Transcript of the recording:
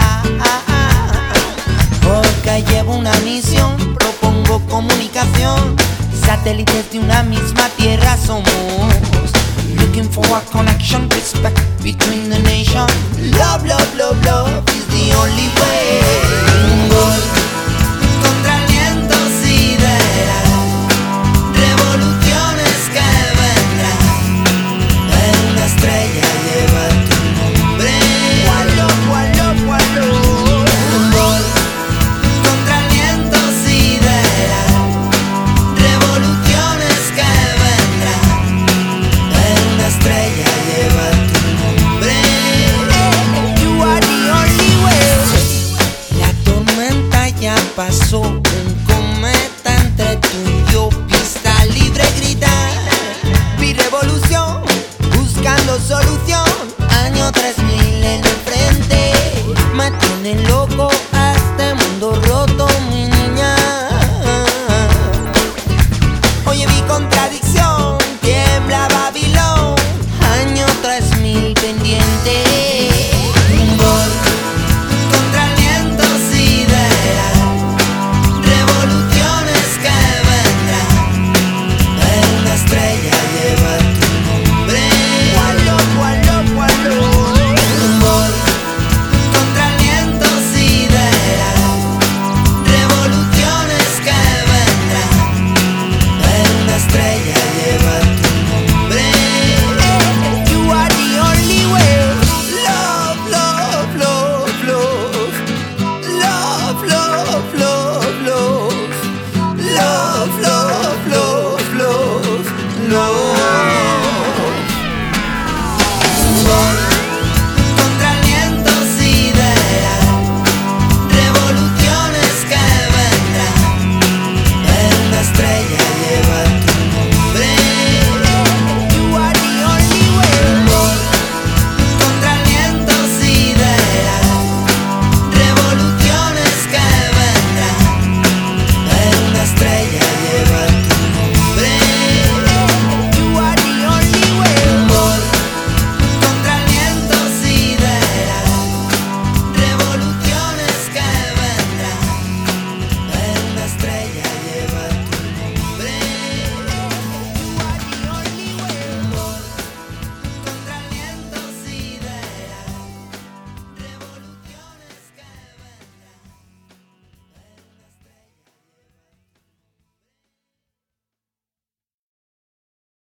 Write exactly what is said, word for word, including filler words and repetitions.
Porque llevo una misión, propongo comunicación. Satélites de una misma tierra somos. Looking for a connection, respect between the nation. Love, love, love, love is the only way. Un gol contra el viento sideral, revoluciones que vendrán. En una estrella lleva tu nombre. Gualo, gualo, gualo. Un gol contra el viento sideral, revoluciones que vendrán. En una estrella lleva tu nombre. You are the only way. La tormenta ya pasó, un cometa entre tú y yo. Pista libre grita, mi revolución, buscando solución. Año tres mil en el frente, me tienen loco.